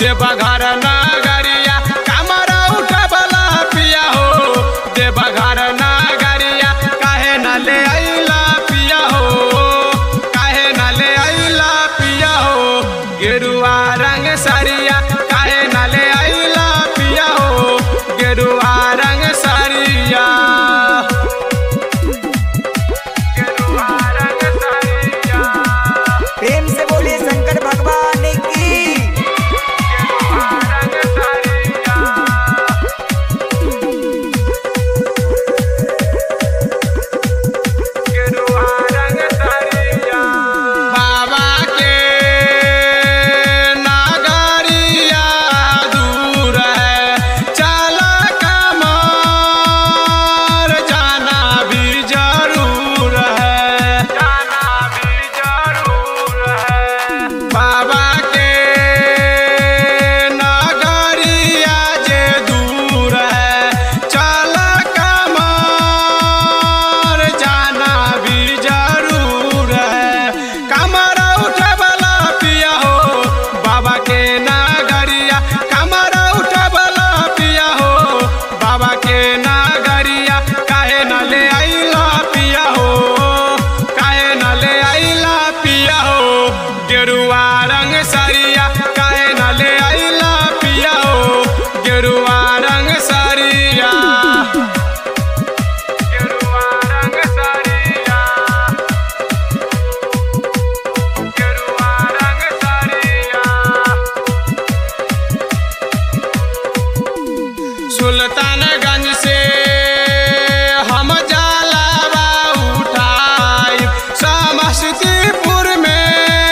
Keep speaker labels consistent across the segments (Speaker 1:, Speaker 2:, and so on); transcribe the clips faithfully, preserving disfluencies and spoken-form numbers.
Speaker 1: देवघर नगरिया कमरा उठबला पिया हो देवघर नगरिया काहे न ले अइला पिया हो काहे न ले अइला पिया हो गेरुआ रंग सरिया काहे न ले अइला पिया हो गेरुआ रंग सरिया गेरुआ रंग सरिया
Speaker 2: प्रेम से बोलिए शंकर भगवान की।
Speaker 1: गेरुआ रंग सरिया गेरुआ रंग सरिया बाबा के नगरिया दूर है चल कमर जाना भी जरूर है जाना भी जरूर है बाबा के नगरिया जे दूर है चल कमर जाना भी जरूर है कमर उठबला पिया हो बाबा के नगरिया कमर उठबला पिया हो बाबा के नगरिया काहे न ले अइला पिया हो काहे न ले अइला पिया हो गेरुआ रंग सरिया काहे न ले अइला पिया हो गेरुआ रंग सरिया गेरुआ रंग सरिया गेरुआ रंग सरिया सुल्तानगंज से हम जलावा उठाई समस्तीपुर में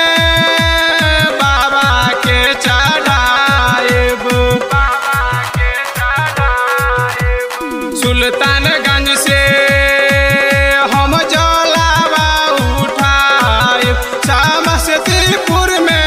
Speaker 1: बाबा के चढ़ाएब बाबा के चढ़ाएब सुल्तानगंज से हम जलावा उठाई समस्तीपुर में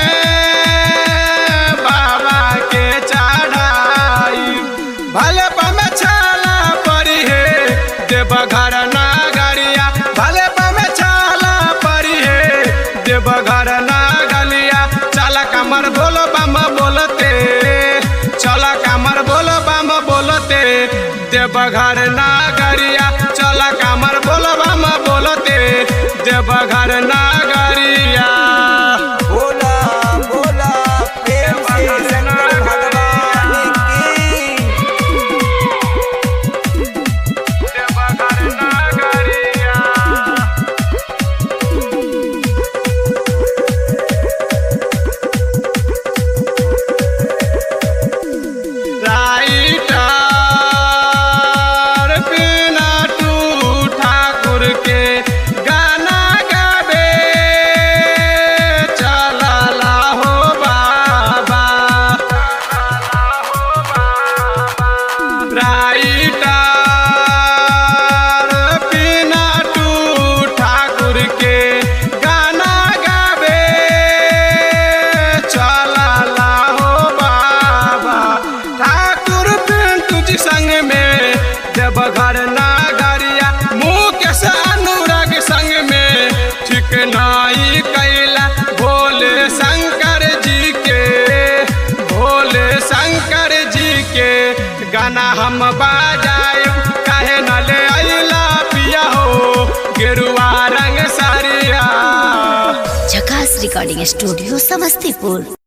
Speaker 1: बाबा के चढ़ाई भले पम छाला परी है देवघर नगरिया भले पम छाला परी है देवघर नगरिया चल कमर बोल बम बोलते चल कमर बोल बम बोलते देवघर नगरिया चल कमर बोल बम बोलते देवघर नगरिया
Speaker 2: बोला बोला प्रेम से शंकर भगवान की।
Speaker 1: देवघर नगरिया राइटर पिनाटू ठाकुर के गाना गावे चलला हो बाबा राइटर पिनाटू ठाकुर के गाना गावे चलला हो बाबा ठाकुर पिंटू जी संग में देवघर नगरिया मुकेश अनुराग संग में ठीक नाई कैला भोले शंकर जी के भोले शंकर जी के गाना हम बजाए काहे न ले अइला पिया हो गेरुआ रंग सरिया
Speaker 3: झकास रिकॉर्डिंग स्टूडियो समस्तीपुर।